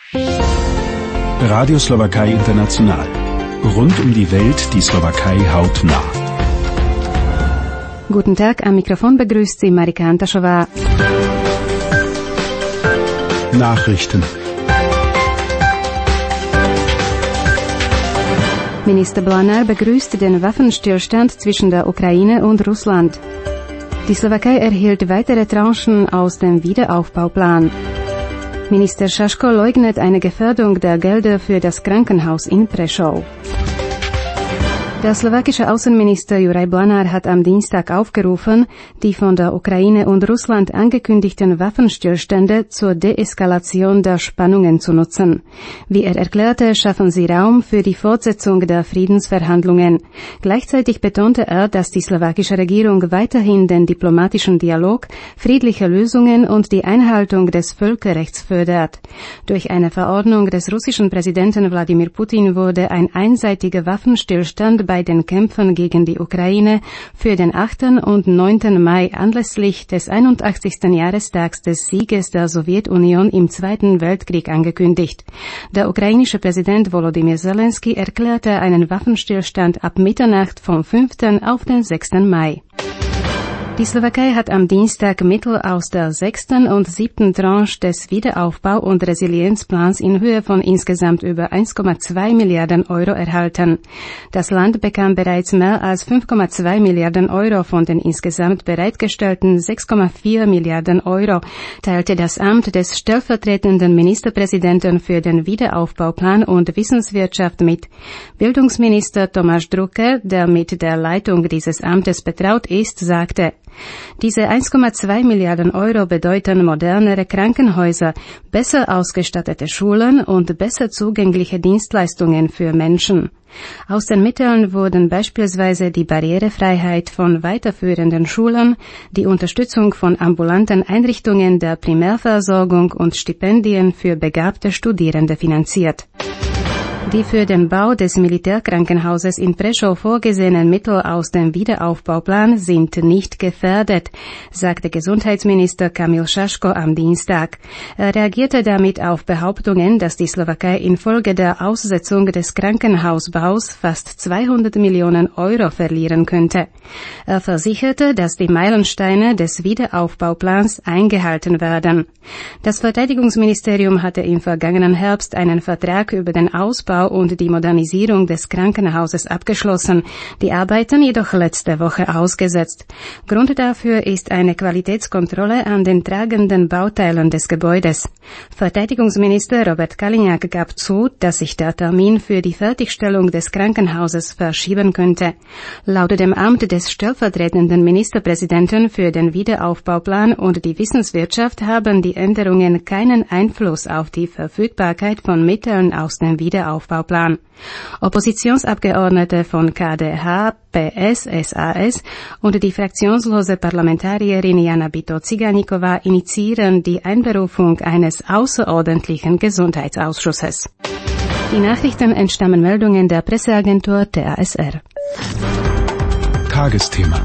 Radio Slowakei International. Rund um die Welt die Slowakei hautnah. Guten Tag, am Mikrofon begrüßt Sie Marika Antaschova. Nachrichten. Minister Blanár begrüßt den Waffenstillstand zwischen der Ukraine und Russland. Die Slowakei erhielt weitere Tranchen aus dem Wiederaufbauplan. Minister Šaško leugnet eine Gefährdung der Gelder für das Krankenhaus in Prešov. Der slowakische Außenminister Juraj Blanár hat am Dienstag aufgerufen, die von der Ukraine und Russland angekündigten Waffenstillstände zur Deeskalation der Spannungen zu nutzen. Wie er erklärte, schaffen sie Raum für die Fortsetzung der Friedensverhandlungen. Gleichzeitig betonte er, dass die slowakische Regierung weiterhin den diplomatischen Dialog, friedliche Lösungen und die Einhaltung des Völkerrechts fördert. Durch eine Verordnung des russischen Präsidenten Wladimir Putin wurde ein einseitiger Waffenstillstand bei den Kämpfen gegen die Ukraine für den 8. und 9. Mai anlässlich des 81. Jahrestags des Sieges der Sowjetunion im Zweiten Weltkrieg angekündigt. Der ukrainische Präsident Volodymyr Zelensky erklärte einen Waffenstillstand ab Mitternacht vom 5. auf den 6. Mai. Die Slowakei hat am Dienstag Mittel aus der 6. und 7. Tranche des Wiederaufbau- und Resilienzplans in Höhe von insgesamt über 1,2 Milliarden Euro erhalten. Das Land bekam bereits mehr als 5,2 Milliarden Euro von den insgesamt bereitgestellten 6,4 Milliarden Euro, teilte das Amt des stellvertretenden Ministerpräsidenten für den Wiederaufbauplan und Wissenswirtschaft mit. Bildungsminister Tomáš Drucker, der mit der Leitung dieses Amtes betraut ist, sagte: Diese 1,2 Milliarden Euro bedeuten modernere Krankenhäuser, besser ausgestattete Schulen und besser zugängliche Dienstleistungen für Menschen. Aus den Mitteln wurden beispielsweise die Barrierefreiheit von weiterführenden Schulen, die Unterstützung von ambulanten Einrichtungen der Primärversorgung und Stipendien für begabte Studierende finanziert. Die für den Bau des Militärkrankenhauses in Prešov vorgesehenen Mittel aus dem Wiederaufbauplan sind nicht gefährdet, sagte Gesundheitsminister Kamil Šaško am Dienstag. Er reagierte damit auf Behauptungen, dass die Slowakei infolge der Aussetzung des Krankenhausbaus fast 200 Millionen Euro verlieren könnte. Er versicherte, dass die Meilensteine des Wiederaufbauplans eingehalten werden. Das Verteidigungsministerium hatte im vergangenen Herbst einen Vertrag über den Ausbau und die Modernisierung des Krankenhauses abgeschlossen, die Arbeiten jedoch letzte Woche ausgesetzt. Grund dafür ist eine Qualitätskontrolle an den tragenden Bauteilen des Gebäudes. Verteidigungsminister Robert Kaliňák gab zu, dass sich der Termin für die Fertigstellung des Krankenhauses verschieben könnte. Laut dem Amt des stellvertretenden Ministerpräsidenten für den Wiederaufbauplan und die Wissenswirtschaft haben die Änderungen keinen Einfluss auf die Verfügbarkeit von Mitteln aus dem Wiederaufbauplan. Oppositionsabgeordnete von KDH, PS, SAS und die fraktionslose Parlamentarierin Jana Bito-Ciganíková initiieren die Einberufung eines außerordentlichen Gesundheitsausschusses. Die Nachrichten entstammen Meldungen der Presseagentur TASR. Tagesthema.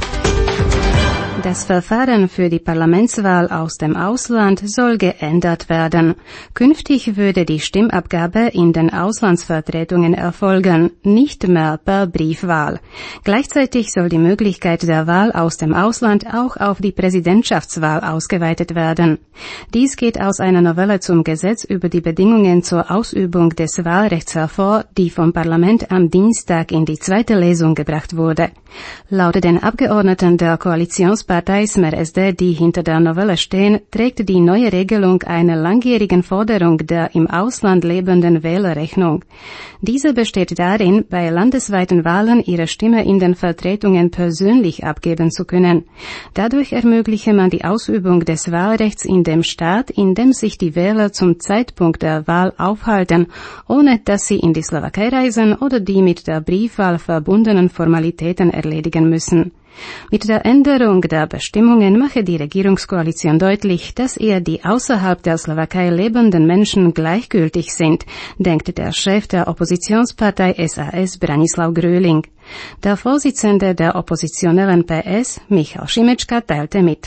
Das Verfahren für die Parlamentswahl aus dem Ausland soll geändert werden. Künftig würde die Stimmabgabe in den Auslandsvertretungen erfolgen, nicht mehr per Briefwahl. Gleichzeitig soll die Möglichkeit der Wahl aus dem Ausland auch auf die Präsidentschaftswahl ausgeweitet werden. Dies geht aus einer Novelle zum Gesetz über die Bedingungen zur Ausübung des Wahlrechts hervor, die vom Parlament am Dienstag in die zweite Lesung gebracht wurde. Laut den Abgeordneten der Koalitionspartei Smer SD, die hinter der Novelle stehen, trägt die neue Regelung einer langjährigen Forderung der im Ausland lebenden Wähler Rechnung. Diese besteht darin, bei landesweiten Wahlen ihre Stimme in den Vertretungen persönlich abgeben zu können. Dadurch ermögliche man die Ausübung des Wahlrechts in dem Staat, in dem sich die Wähler zum Zeitpunkt der Wahl aufhalten, ohne dass sie in die Slowakei reisen oder die mit der Briefwahl verbundenen Formalitäten erledigen müssen. Mit der Änderung der Bestimmungen mache die Regierungskoalition deutlich, dass ihr die außerhalb der Slowakei lebenden Menschen gleichgültig sind, denkt der Chef der Oppositionspartei SAS Branislav Gröling. Der Vorsitzende der oppositionellen PS, Michal Šimečka, teilte mit.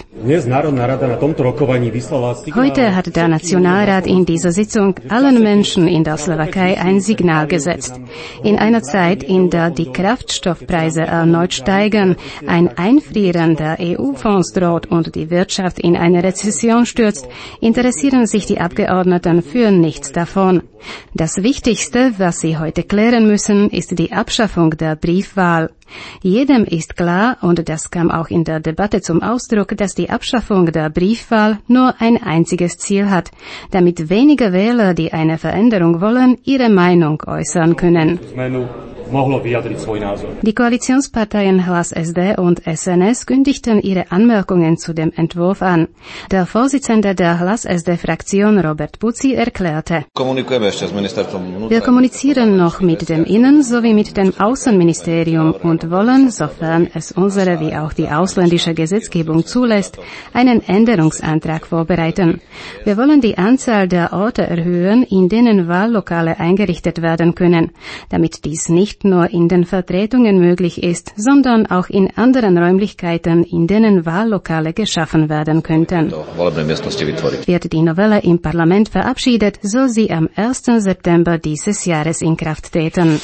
Heute hat der Nationalrat in dieser Sitzung allen Menschen in der Slowakei ein Signal gesetzt. In einer Zeit, in der die Kraftstoffpreise erneut steigen, ein Einfrieren der EU-Fonds droht und die Wirtschaft in eine Rezession stürzt, interessieren sich die Abgeordneten für nichts davon. Das Wichtigste, was sie heute klären müssen, ist die Abschaffung der Briefwahl. Jedem ist klar, und das kam auch in der Debatte zum Ausdruck, dass die Abschaffung der Briefwahl nur ein einziges Ziel hat, damit weniger Wähler, die eine Veränderung wollen, ihre Meinung äußern können. Die Koalitionsparteien Hlas SD und SNS kündigten ihre Anmerkungen zu dem Entwurf an. Der Vorsitzende der Hlas SD-Fraktion Robert Puci erklärte: Wir kommunizieren noch mit dem Innen- sowie mit dem Außenministerium und wollen, sofern es unsere wie auch die ausländische Gesetzgebung zulässt, einen Änderungsantrag vorbereiten. Wir wollen die Anzahl der Orte erhöhen, in denen Wahllokale eingerichtet werden können, damit dies nicht nur in den Vertretungen möglich ist, sondern auch in anderen Räumlichkeiten, in denen Wahllokale geschaffen werden könnten. Wird die Novelle im Parlament verabschiedet, soll sie am 1. September dieses Jahres in Kraft treten.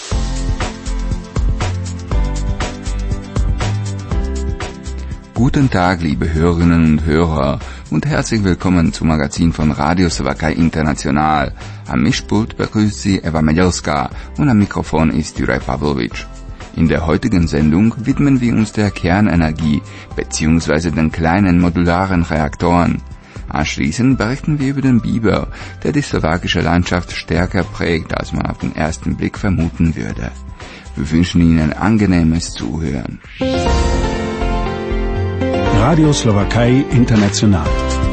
Guten Tag, liebe Hörerinnen und Hörer, und herzlich willkommen zum Magazin von Radio Slowakei International. Am Mischpult begrüßt Sie Eva Medelska und am Mikrofon ist Juraj Pavlovic. In der heutigen Sendung widmen wir uns der Kernenergie bzw. den kleinen modularen Reaktoren. Anschließend berichten wir über den Biber, der die slowakische Landschaft stärker prägt, als man auf den ersten Blick vermuten würde. Wir wünschen Ihnen angenehmes Zuhören. Radio Slowakei International.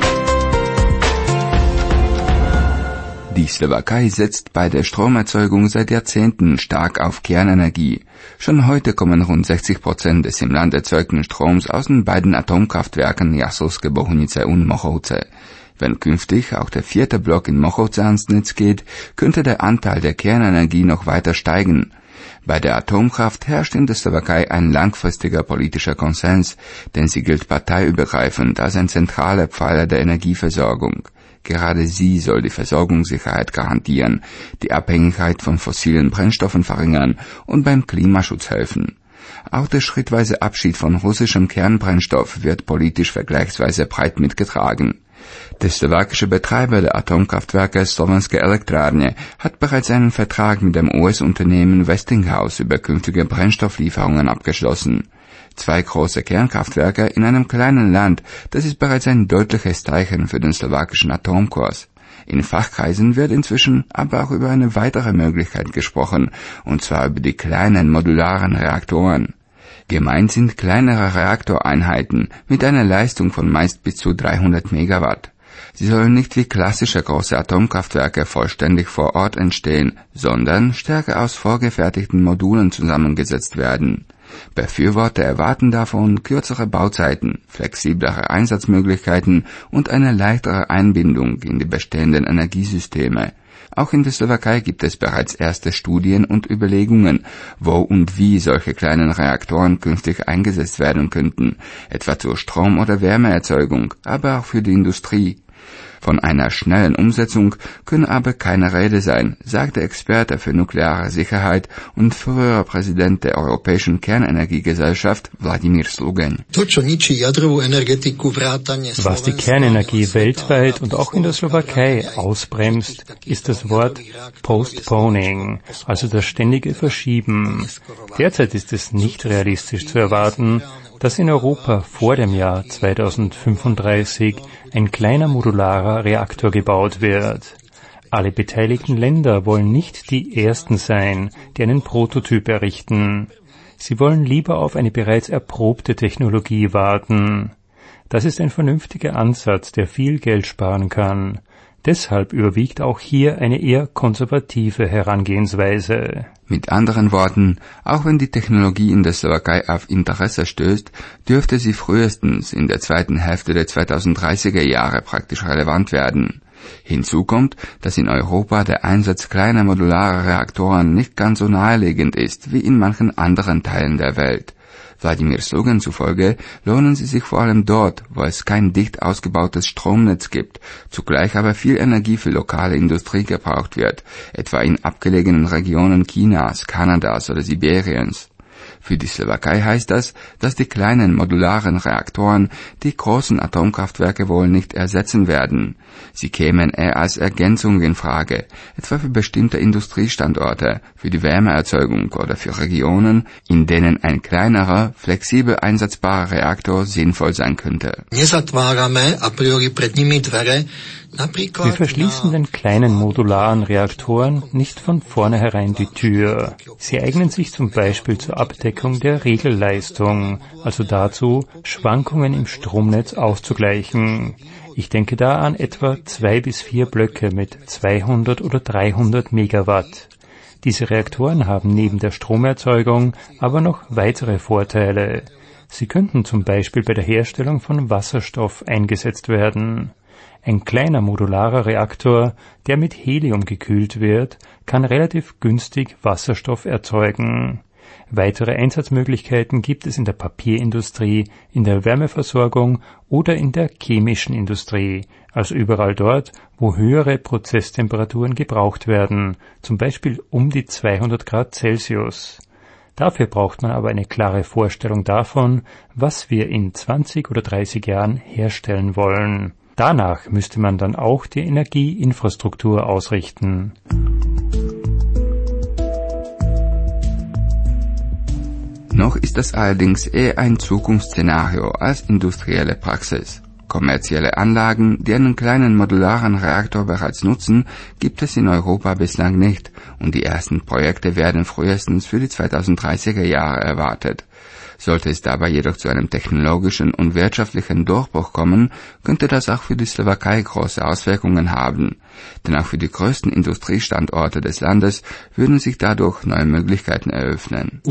Die Slowakei setzt bei der Stromerzeugung seit Jahrzehnten stark auf Kernenergie. Schon heute kommen rund 60% des im Land erzeugten Stroms aus den beiden Atomkraftwerken Jaslovské Bohunice und Mochovce. Wenn künftig auch der 4. Block in Mochovce ans Netz geht, könnte der Anteil der Kernenergie noch weiter steigen. Bei der Atomkraft herrscht in der Slowakei ein langfristiger politischer Konsens, denn sie gilt parteiübergreifend als ein zentraler Pfeiler der Energieversorgung. Gerade sie soll die Versorgungssicherheit garantieren, die Abhängigkeit von fossilen Brennstoffen verringern und beim Klimaschutz helfen. Auch der schrittweise Abschied von russischem Kernbrennstoff wird politisch vergleichsweise breit mitgetragen. Der slowakische Betreiber der Atomkraftwerke Slovenské elektrárne hat bereits einen Vertrag mit dem US-Unternehmen Westinghouse über künftige Brennstofflieferungen abgeschlossen. 2 große Kernkraftwerke in einem kleinen Land, das ist bereits ein deutliches Zeichen für den slowakischen Atomkurs. In Fachkreisen wird inzwischen aber auch über eine weitere Möglichkeit gesprochen, und zwar über die kleinen modularen Reaktoren. Gemeint sind kleinere Reaktoreinheiten mit einer Leistung von meist bis zu 300 Megawatt. Sie sollen nicht wie klassische große Atomkraftwerke vollständig vor Ort entstehen, sondern stärker aus vorgefertigten Modulen zusammengesetzt werden. Befürworter erwarten davon kürzere Bauzeiten, flexiblere Einsatzmöglichkeiten und eine leichtere Einbindung in die bestehenden Energiesysteme. Auch in der Slowakei gibt es bereits erste Studien und Überlegungen, wo und wie solche kleinen Reaktoren künftig eingesetzt werden könnten, etwa zur Strom- oder Wärmeerzeugung, aber auch für die Industrie. Von einer schnellen Umsetzung könne aber keine Rede sein, sagt der Experte für nukleare Sicherheit und früherer Präsident der Europäischen Kernenergiegesellschaft Vladimír Slugeň. Was die Kernenergie weltweit und auch in der Slowakei ausbremst, ist das Wort Postponing, also das ständige Verschieben. Derzeit ist es nicht realistisch zu erwarten, dass in Europa vor dem Jahr 2035 ein kleiner modularer Reaktor gebaut wird. Alle beteiligten Länder wollen nicht die Ersten sein, die einen Prototyp errichten. Sie wollen lieber auf eine bereits erprobte Technologie warten. Das ist ein vernünftiger Ansatz, der viel Geld sparen kann. Deshalb überwiegt auch hier eine eher konservative Herangehensweise. Mit anderen Worten, auch wenn die Technologie in der Slowakei auf Interesse stößt, dürfte sie frühestens in der zweiten Hälfte der 2030er Jahre praktisch relevant werden. Hinzu kommt, dass in Europa der Einsatz kleiner modularer Reaktoren nicht ganz so naheliegend ist wie in manchen anderen Teilen der Welt. Wladimir Slugan zufolge lohnen sie sich vor allem dort, wo es kein dicht ausgebautes Stromnetz gibt, zugleich aber viel Energie für lokale Industrie gebraucht wird, etwa in abgelegenen Regionen Chinas, Kanadas oder Sibiriens. Für die Slowakei heißt das, dass die kleinen modularen Reaktoren die großen Atomkraftwerke wohl nicht ersetzen werden. Sie kämen eher als Ergänzung in Frage, etwa für bestimmte Industriestandorte, für die Wärmeerzeugung oder für Regionen, in denen ein kleinerer, flexibel einsetzbarer Reaktor sinnvoll sein könnte. Wir verschließen den kleinen modularen Reaktoren nicht von vornherein die Tür. Sie eignen sich zum Beispiel zur Abdeckung der Regelleistung, also dazu, Schwankungen im Stromnetz auszugleichen. Ich denke da an etwa 2 bis 4 Blöcke mit 200 oder 300 Megawatt. Diese Reaktoren haben neben der Stromerzeugung aber noch weitere Vorteile. Sie könnten zum Beispiel bei der Herstellung von Wasserstoff eingesetzt werden. Ein kleiner modularer Reaktor, der mit Helium gekühlt wird, kann relativ günstig Wasserstoff erzeugen. Weitere Einsatzmöglichkeiten gibt es in der Papierindustrie, in der Wärmeversorgung oder in der chemischen Industrie, also überall dort, wo höhere Prozesstemperaturen gebraucht werden, zum Beispiel um die 200 Grad Celsius. Dafür braucht man aber eine klare Vorstellung davon, was wir in 20 oder 30 Jahren herstellen wollen. Danach müsste man dann auch die Energieinfrastruktur ausrichten. Noch ist das allerdings eher ein Zukunftsszenario als industrielle Praxis. Kommerzielle Anlagen, die einen kleinen modularen Reaktor bereits nutzen, gibt es in Europa bislang nicht und die ersten Projekte werden frühestens für die 2030er Jahre erwartet. Sollte es dabei jedoch zu einem technologischen und wirtschaftlichen Durchbruch kommen, könnte das auch für die Slowakei große Auswirkungen haben. Denn auch für die größten Industriestandorte des Landes würden sich dadurch neue Möglichkeiten eröffnen.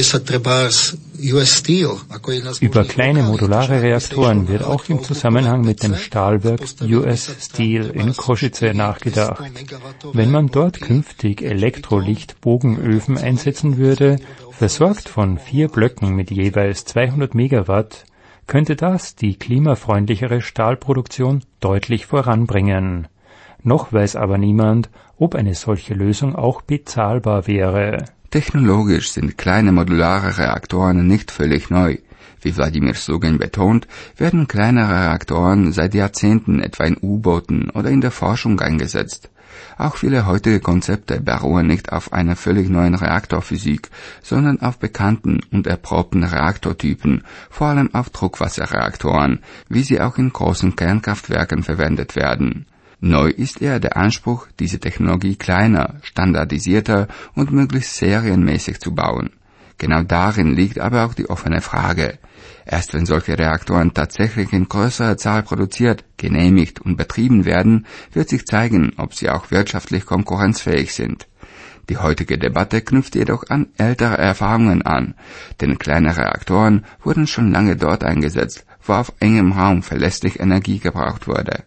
Über kleine modulare Reaktoren wird auch im Zusammenhang mit dem Stahlwerk US Steel in Košice nachgedacht. Wenn man dort künftig Elektrolichtbogenöfen einsetzen würde, versorgt von 4 Blöcken mit jeweils 200 Megawatt, könnte das die klimafreundlichere Stahlproduktion deutlich voranbringen. Noch weiß aber niemand, ob eine solche Lösung auch bezahlbar wäre. Technologisch sind kleine modulare Reaktoren nicht völlig neu. Wie Wladimir Slugan betont, werden kleinere Reaktoren seit Jahrzehnten etwa in U-Booten oder in der Forschung eingesetzt. Auch viele heutige Konzepte beruhen nicht auf einer völlig neuen Reaktorphysik, sondern auf bekannten und erprobten Reaktortypen, vor allem auf Druckwasserreaktoren, wie sie auch in großen Kernkraftwerken verwendet werden. Neu ist eher der Anspruch, diese Technologie kleiner, standardisierter und möglichst serienmäßig zu bauen. Genau darin liegt aber auch die offene Frage. Erst wenn solche Reaktoren tatsächlich in größerer Zahl produziert, genehmigt und betrieben werden, wird sich zeigen, ob sie auch wirtschaftlich konkurrenzfähig sind. Die heutige Debatte knüpft jedoch an ältere Erfahrungen an, denn kleine Reaktoren wurden schon lange dort eingesetzt, wo auf engem Raum verlässlich Energie gebraucht wurde.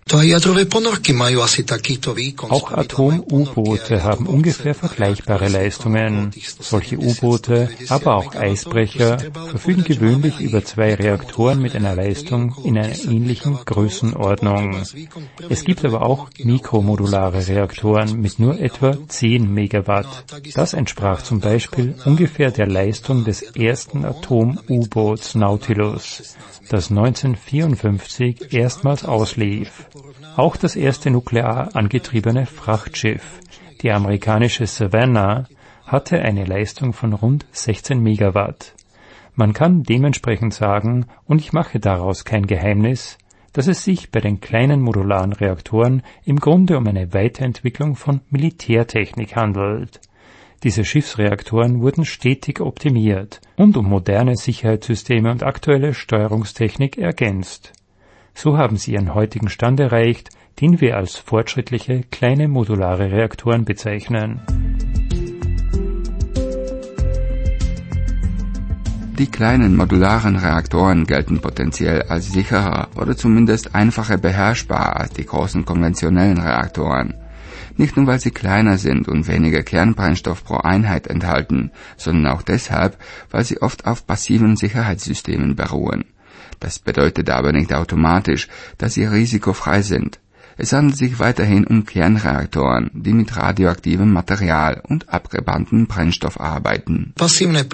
Auch Atom-U-Boote haben ungefähr vergleichbare Leistungen. Solche U-Boote, aber auch Eisbrecher, verfügen gewöhnlich über 2 Reaktoren mit einer Leistung in einer ähnlichen Größenordnung. Es gibt aber auch mikromodulare Reaktoren mit nur etwa 10 Megawatt. Das entsprach zum Beispiel ungefähr der Leistung des ersten Atom-U-Boots Nautilus, das 1954 erstmals auslief. Auch das erste nuklear angetriebene Frachtschiff, die amerikanische Savannah, hatte eine Leistung von rund 16 Megawatt. Man kann dementsprechend sagen, und ich mache daraus kein Geheimnis, dass es sich bei den kleinen modularen Reaktoren im Grunde um eine Weiterentwicklung von Militärtechnik handelt. Diese Schiffsreaktoren wurden stetig optimiert und um moderne Sicherheitssysteme und aktuelle Steuerungstechnik ergänzt. So haben sie ihren heutigen Stand erreicht, den wir als fortschrittliche kleine modulare Reaktoren bezeichnen. Die kleinen modularen Reaktoren gelten potenziell als sicherer oder zumindest einfacher beherrschbar als die großen konventionellen Reaktoren. Nicht nur, weil sie kleiner sind und weniger Kernbrennstoff pro Einheit enthalten, sondern auch deshalb, weil sie oft auf passiven Sicherheitssystemen beruhen. Das bedeutet aber nicht automatisch, dass sie risikofrei sind. Es handelt sich weiterhin um Kernreaktoren, die mit radioaktivem Material und abgebrannten Brennstoff arbeiten. Passive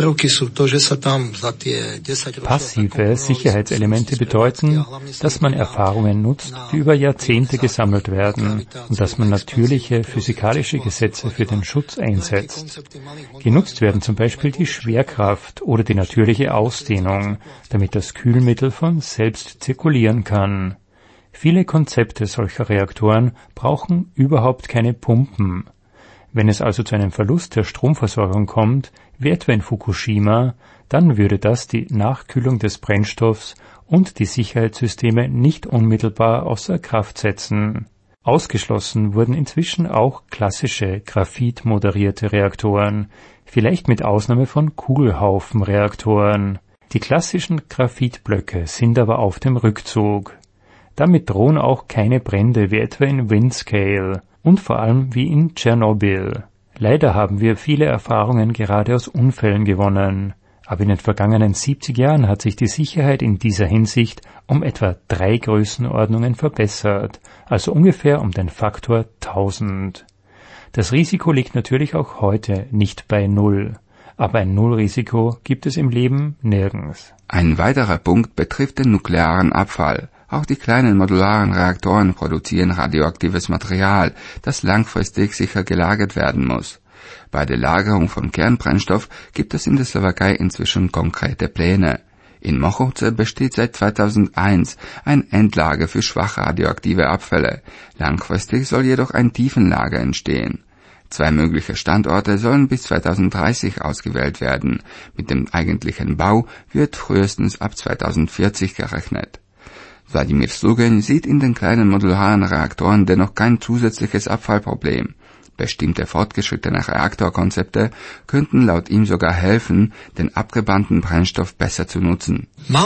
Sicherheitselemente bedeuten, dass man Erfahrungen nutzt, die über Jahrzehnte gesammelt werden und dass man natürliche physikalische Gesetze für den Schutz einsetzt. Genutzt werden zum Beispiel die Schwerkraft oder die natürliche Ausdehnung, damit das Kühlmittel von selbst zirkulieren kann. Viele Konzepte solcher Reaktoren brauchen überhaupt keine Pumpen. Wenn es also zu einem Verlust der Stromversorgung kommt, wie etwa in Fukushima, dann würde das die Nachkühlung des Brennstoffs und die Sicherheitssysteme nicht unmittelbar außer Kraft setzen. Ausgeschlossen wurden inzwischen auch klassische graphitmoderierte Reaktoren, vielleicht mit Ausnahme von Kugelhaufenreaktoren. Die klassischen Graphitblöcke sind aber auf dem Rückzug. Damit drohen auch keine Brände wie etwa in Windscale und vor allem wie in Tschernobyl. Leider haben wir viele Erfahrungen gerade aus Unfällen gewonnen, aber in den vergangenen 70 Jahren hat sich die Sicherheit in dieser Hinsicht um etwa 3 Größenordnungen verbessert, also ungefähr um den Faktor 1000. Das Risiko liegt natürlich auch heute nicht bei 0, aber ein Nullrisiko gibt es im Leben nirgends. Ein weiterer Punkt betrifft den nuklearen Abfall. Auch die kleinen modularen Reaktoren produzieren radioaktives Material, das langfristig sicher gelagert werden muss. Bei der Lagerung von Kernbrennstoff gibt es in der Slowakei inzwischen konkrete Pläne. In Mochovce besteht seit 2001 ein Endlager für schwach radioaktive Abfälle. Langfristig soll jedoch ein Tiefenlager entstehen. 2 mögliche Standorte sollen bis 2030 ausgewählt werden. Mit dem eigentlichen Bau wird frühestens ab 2040 gerechnet. Wladimir Slugen sieht in den kleinen modularen Reaktoren dennoch kein zusätzliches Abfallproblem. Bestimmte fortgeschrittene Reaktorkonzepte könnten laut ihm sogar helfen, den abgebrannten Brennstoff besser zu nutzen.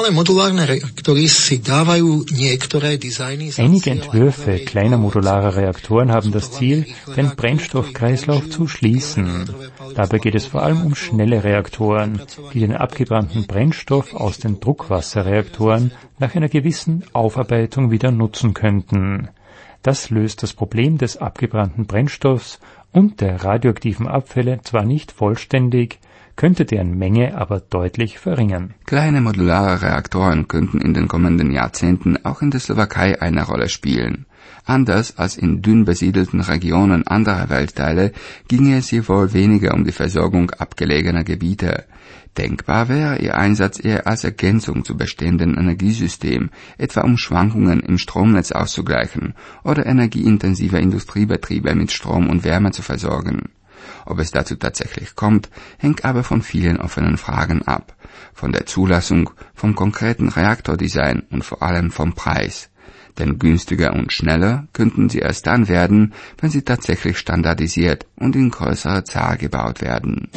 Einige Entwürfe kleiner modularer Reaktoren haben das Ziel, den Brennstoffkreislauf zu schließen. Dabei geht es vor allem um schnelle Reaktoren, die den abgebrannten Brennstoff aus den Druckwasserreaktoren nach einer gewissen Aufarbeitung wieder nutzen könnten. Das löst das Problem des abgebrannten Brennstoffs und der radioaktiven Abfälle zwar nicht vollständig, könnte deren Menge aber deutlich verringern. Kleine modulare Reaktoren könnten in den kommenden Jahrzehnten auch in der Slowakei eine Rolle spielen. Anders als in dünn besiedelten Regionen anderer Weltteile ginge es hier wohl weniger um die Versorgung abgelegener Gebiete. Denkbar wäre ihr Einsatz eher als Ergänzung zu bestehenden Energiesystemen, etwa um Schwankungen im Stromnetz auszugleichen oder energieintensive Industriebetriebe mit Strom und Wärme zu versorgen. Ob es dazu tatsächlich kommt, hängt aber von vielen offenen Fragen ab. Von der Zulassung, vom konkreten Reaktordesign und vor allem vom Preis. Denn günstiger und schneller könnten sie erst dann werden, wenn sie tatsächlich standardisiert und in größerer Zahl gebaut werden.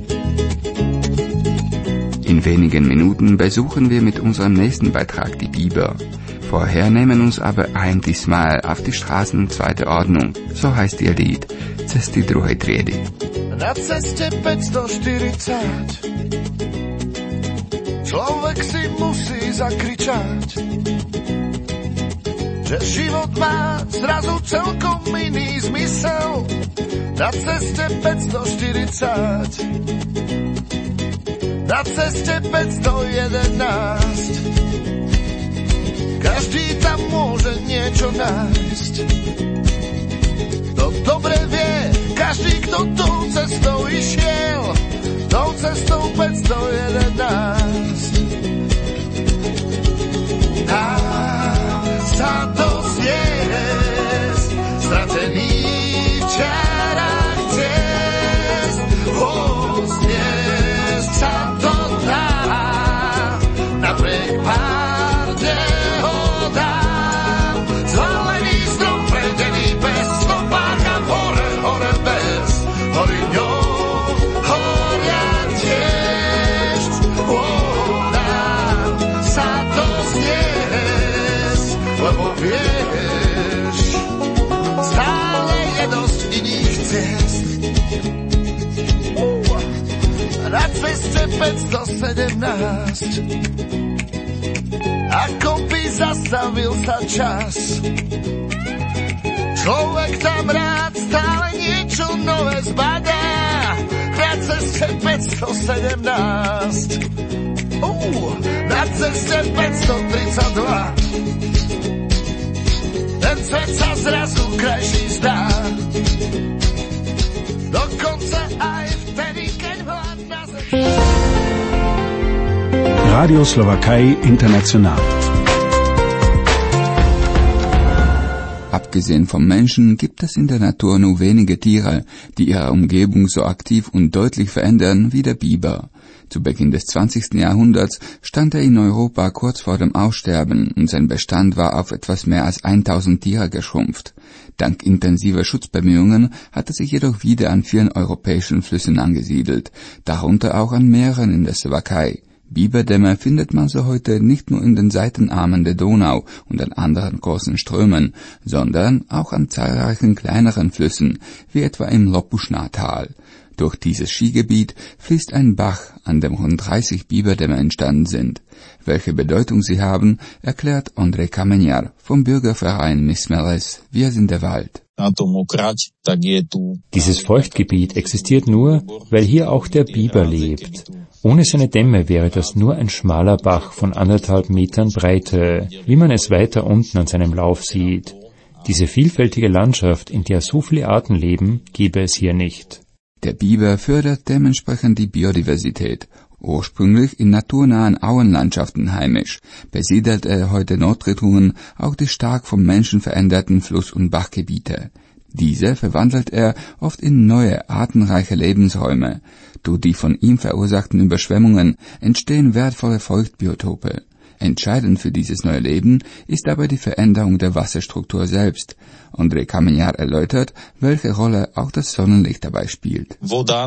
In wenigen Minuten besuchen wir mit unserem nächsten Beitrag die Biber. Vorher nehmen uns aber ein diesmal auf die Straßen zweiter Ordnung, so heißt ihr Lied, Cesty druhej triedy. Na ceste 540 človek si musí zakričať, že život má zrazu celkom iný zmysel. Na ceste 540, na ceste 511, každý tam môže niečo nájsť. To dobre vie, každý, kto tou cestou išiel, tou cestou 511. A sa to zniesť, stratený v čarách ciest, zniesť sa to dá, napriek pár nehodám. Zvalený strom, predený bez stopáka, hore, hore bez, hory ňou, horia tiež. Na ceste 517 ako by zastavil sa čas. Človek tam rád stále niečo nové zbadá. Na ceste 517 na ceste 532 ten svet sa zrazu krajší zdá. Dokonca aj vtedy, keď hladná zem. Radio Slowakei International. Abgesehen vom Menschen gibt es in der Natur nur wenige Tiere, die ihre Umgebung so aktiv und deutlich verändern wie der Biber. Zu Beginn des 20. Jahrhunderts stand er in Europa kurz vor dem Aussterben und sein Bestand war auf etwas mehr als 1000 Tiere geschrumpft. Dank intensiver Schutzbemühungen hat er sich jedoch wieder an vielen europäischen Flüssen angesiedelt, darunter auch an Meeren in der Slowakei. Biberdämme findet man so heute nicht nur in den Seitenarmen der Donau und an anderen großen Strömen, sondern auch an zahlreichen kleineren Flüssen, wie etwa im Lopuschna-Tal. Durch dieses Skigebiet fließt ein Bach, an dem rund 30 Biberdämme entstanden sind. Welche Bedeutung sie haben, erklärt Ondrej Kamenjar vom Bürgerverein Mismeles Wir sind der Wald. Dieses Feuchtgebiet existiert nur, weil hier auch der Biber lebt. Ohne seine Dämme wäre das nur ein schmaler Bach von 1,5 Metern Breite, wie man es weiter unten an seinem Lauf sieht. Diese vielfältige Landschaft, in der so viele Arten leben, gäbe es hier nicht. Der Biber fördert dementsprechend die Biodiversität. Ursprünglich in naturnahen Auenlandschaften heimisch, besiedelt er heute notgedrungen auch die stark vom Menschen veränderten Fluss- und Bachgebiete. Diese verwandelt er oft in neue, artenreiche Lebensräume. Durch die von ihm verursachten Überschwemmungen entstehen wertvolle Feuchtbiotope. Entscheidend für dieses neue Leben ist dabei die Veränderung der Wasserstruktur selbst. Ondrej Kamenjar erläutert, welche Rolle auch das Sonnenlicht dabei spielt.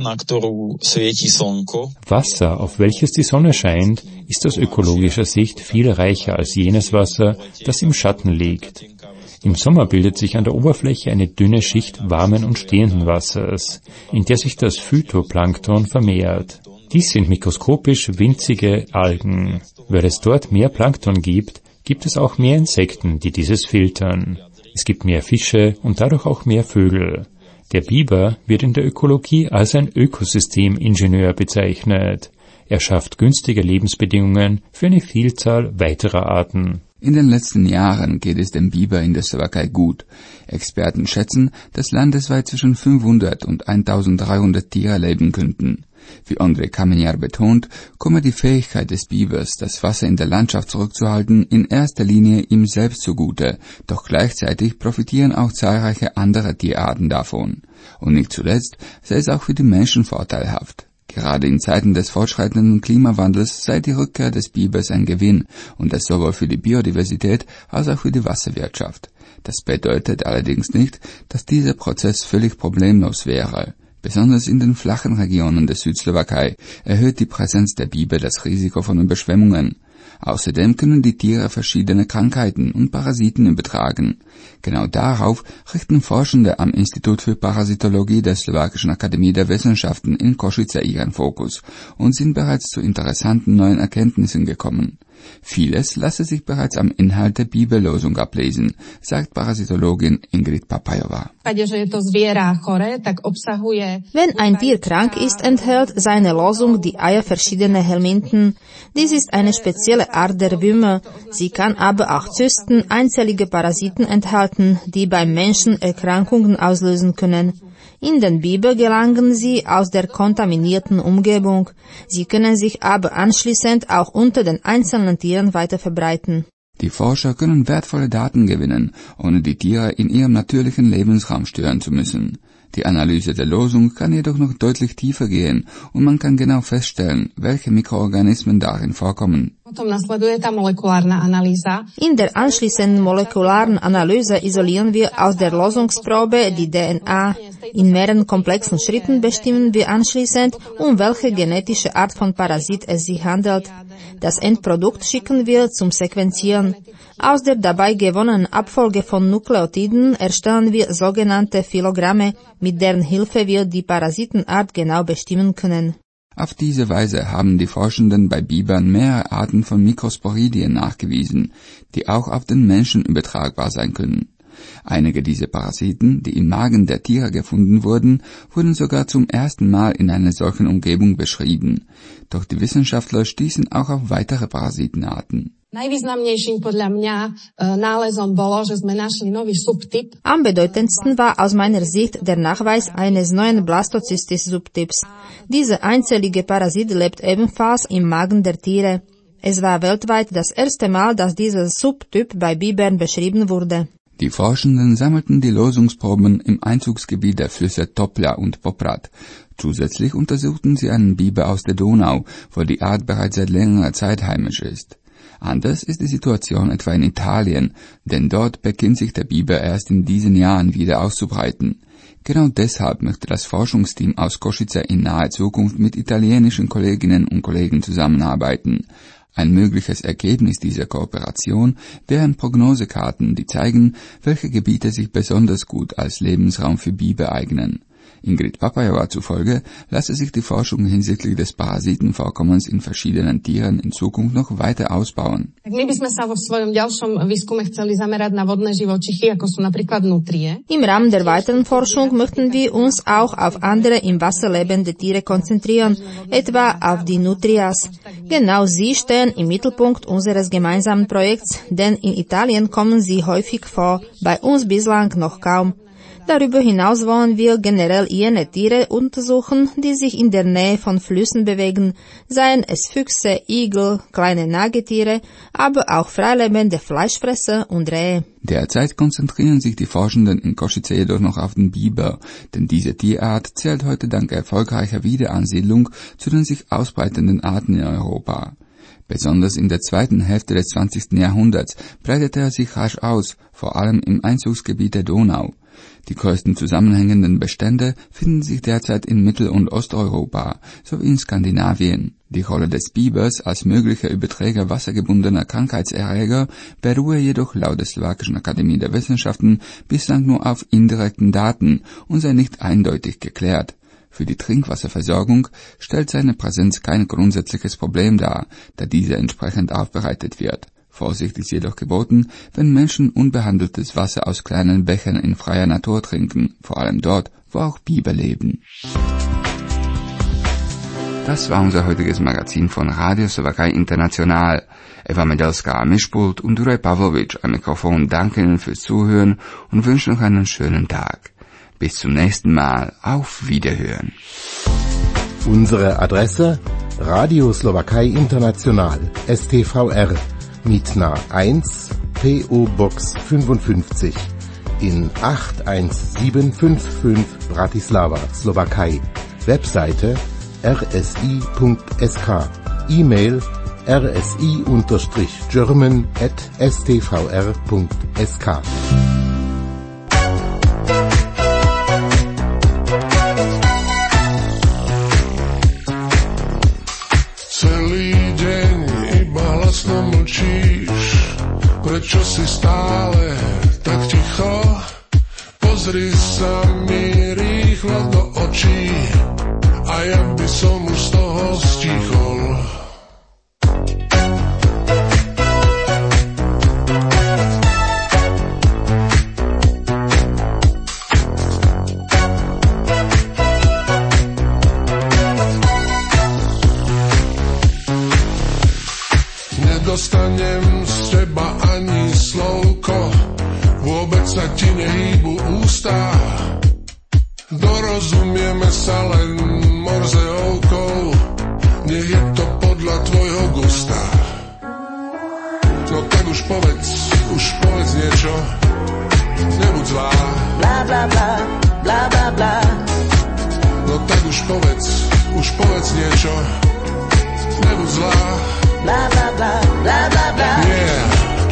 Wasser, auf welches die Sonne scheint, ist aus ökologischer Sicht viel reicher als jenes Wasser, das im Schatten liegt. Im Sommer bildet sich an der Oberfläche eine dünne Schicht warmen und stehenden Wassers, in der sich das Phytoplankton vermehrt. Dies sind mikroskopisch winzige Algen. Weil es dort mehr Plankton gibt, gibt es auch mehr Insekten, die dieses filtern. Es gibt mehr Fische und dadurch auch mehr Vögel. Der Biber wird in der Ökologie als ein Ökosystemingenieur bezeichnet. Er schafft günstige Lebensbedingungen für eine Vielzahl weiterer Arten. In den letzten Jahren geht es dem Biber in der Slowakei gut. Experten schätzen, dass landesweit zwischen 500 und 1300 Tiere leben könnten. Wie Ondrej Kamenjar betont, komme die Fähigkeit des Bibers, das Wasser in der Landschaft zurückzuhalten, in erster Linie ihm selbst zugute, doch gleichzeitig profitieren auch zahlreiche andere Tierarten davon. Und nicht zuletzt sei es auch für die Menschen vorteilhaft. Gerade in Zeiten des fortschreitenden Klimawandels sei die Rückkehr des Bibers ein Gewinn, und das sowohl für die Biodiversität als auch für die Wasserwirtschaft. Das bedeutet allerdings nicht, dass dieser Prozess völlig problemlos wäre. Besonders in den flachen Regionen der Südslowakei erhöht die Präsenz der Biber das Risiko von Überschwemmungen. Außerdem können die Tiere verschiedene Krankheiten und Parasiten übertragen. Genau darauf richten Forschende am Institut für Parasitologie der Slowakischen Akademie der Wissenschaften in Košice ihren Fokus und sind bereits zu interessanten neuen Erkenntnissen gekommen. Vieles lasse sich bereits am Inhalt der Biberlosung ablesen, sagt Parasitologin Ingrid Papajová. Wenn ein Tier krank ist, enthält seine Losung die Eier verschiedener Helminten. Dies ist eine spezielle Art der Würmer. Sie kann aber auch Zysten, einzellige Parasiten enthalten, die beim Menschen Erkrankungen auslösen können. In den Biber gelangen sie aus der kontaminierten Umgebung. Sie können sich aber anschließend auch unter den einzelnen Tieren weiter verbreiten. Die Forscher können wertvolle Daten gewinnen, ohne die Tiere in ihrem natürlichen Lebensraum stören zu müssen. Die Analyse der Losung kann jedoch noch deutlich tiefer gehen und man kann genau feststellen, welche Mikroorganismen darin vorkommen. In der anschließenden molekularen Analyse isolieren wir aus der Losungsprobe die DNA. In mehreren komplexen Schritten bestimmen wir anschließend, um welche genetische Art von Parasit es sich handelt. Das Endprodukt schicken wir zum Sequenzieren. Aus der dabei gewonnenen Abfolge von Nukleotiden erstellen wir sogenannte Phylogramme, mit deren Hilfe wir die Parasitenart genau bestimmen können. Auf diese Weise haben die Forschenden bei Bibern mehrere Arten von Mikrosporidien nachgewiesen, die auch auf den Menschen übertragbar sein können. Einige dieser Parasiten, die im Magen der Tiere gefunden wurden sogar zum ersten Mal in einer solchen Umgebung beschrieben. Doch die Wissenschaftler stießen auch auf weitere Parasitenarten. Am bedeutendsten war aus meiner Sicht der Nachweis eines neuen Blastocystis-Subtyps. Dieser einzellige Parasit lebt ebenfalls im Magen der Tiere. Es war weltweit das erste Mal, dass dieser Subtyp bei Bibern beschrieben wurde. Die Forschenden sammelten die Losungsproben im Einzugsgebiet der Flüsse Topla und Poprad. Zusätzlich untersuchten sie einen Biber aus der Donau, wo die Art bereits seit längerer Zeit heimisch ist. Anders ist die Situation etwa in Italien, denn dort beginnt sich der Biber erst in diesen Jahren wieder auszubreiten. Genau deshalb möchte das Forschungsteam aus Košice in naher Zukunft mit italienischen Kolleginnen und Kollegen zusammenarbeiten. Ein mögliches Ergebnis dieser Kooperation wären Prognosekarten, die zeigen, welche Gebiete sich besonders gut als Lebensraum für Biber eignen. Ingrid Papajowa zufolge lasse sich die Forschung hinsichtlich des Parasitenvorkommens in verschiedenen Tieren in Zukunft noch weiter ausbauen. Im Rahmen der weiteren Forschung möchten wir uns auch auf andere im Wasser lebende Tiere konzentrieren, etwa auf die Nutrias. Genau sie stehen im Mittelpunkt unseres gemeinsamen Projekts, denn in Italien kommen sie häufig vor, bei uns bislang noch kaum. Darüber hinaus wollen wir generell jene Tiere untersuchen, die sich in der Nähe von Flüssen bewegen, seien es Füchse, Igel, kleine Nagetiere, aber auch freilebende Fleischfresser und Rehe. Derzeit konzentrieren sich die Forschenden in Košice jedoch noch auf den Biber, denn diese Tierart zählt heute dank erfolgreicher Wiederansiedlung zu den sich ausbreitenden Arten in Europa. Besonders in der zweiten Hälfte des 20. Jahrhunderts breitete er sich rasch aus, vor allem im Einzugsgebiet der Donau. Die größten zusammenhängenden Bestände finden sich derzeit in Mittel- und Osteuropa sowie in Skandinavien. Die Rolle des Bibers als möglicher Überträger wassergebundener Krankheitserreger beruhe jedoch laut der Slowakischen Akademie der Wissenschaften bislang nur auf indirekten Daten und sei nicht eindeutig geklärt. Für die Trinkwasserversorgung stellt seine Präsenz kein grundsätzliches Problem dar, da diese entsprechend aufbereitet wird. Vorsicht ist jedoch geboten, wenn Menschen unbehandeltes Wasser aus kleinen Bächen in freier Natur trinken, vor allem dort, wo auch Biber leben. Das war unser heutiges Magazin von Radio Slowakei International. Eva Medelska am Mischpult und Juraj Pavlovic am Mikrofon danken Ihnen fürs Zuhören und wünschen noch einen schönen Tag. Bis zum nächsten Mal. Auf Wiederhören. Unsere Adresse: Radio Slowakei International, STVR, Mitna 1, PO Box 55 in 81755 Bratislava, Slowakei. Webseite rsi.sk. E-Mail rsi_german@stvr.sk. Prečo si stále tak ticho? Pozri sa mi rýchlo do očí a ja by som už z toho stichol. Nedostanem z teba ani slovko, vôbec sa ti nehýbu ústa. Dorozumieme sa len morzeovkou, nech je to podľa tvojho gusta. No tak už povedz niečo, nebuď zlá. Bla bla bla, bla bla bla. No tak už povedz niečo, nebuď zlá. bla bla bla, bla bla bla. Yeah.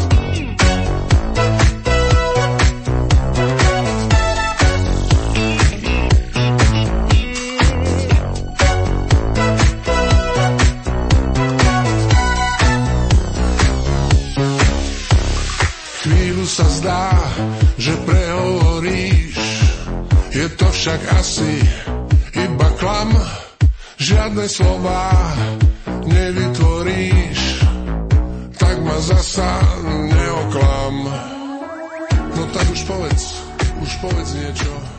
Chvíľu sa zdá, že prehovoríš, je to však asi iba klam, žiadne slová nevytvoríš, tak ma zasa neoklam. No tak už povedz niečo.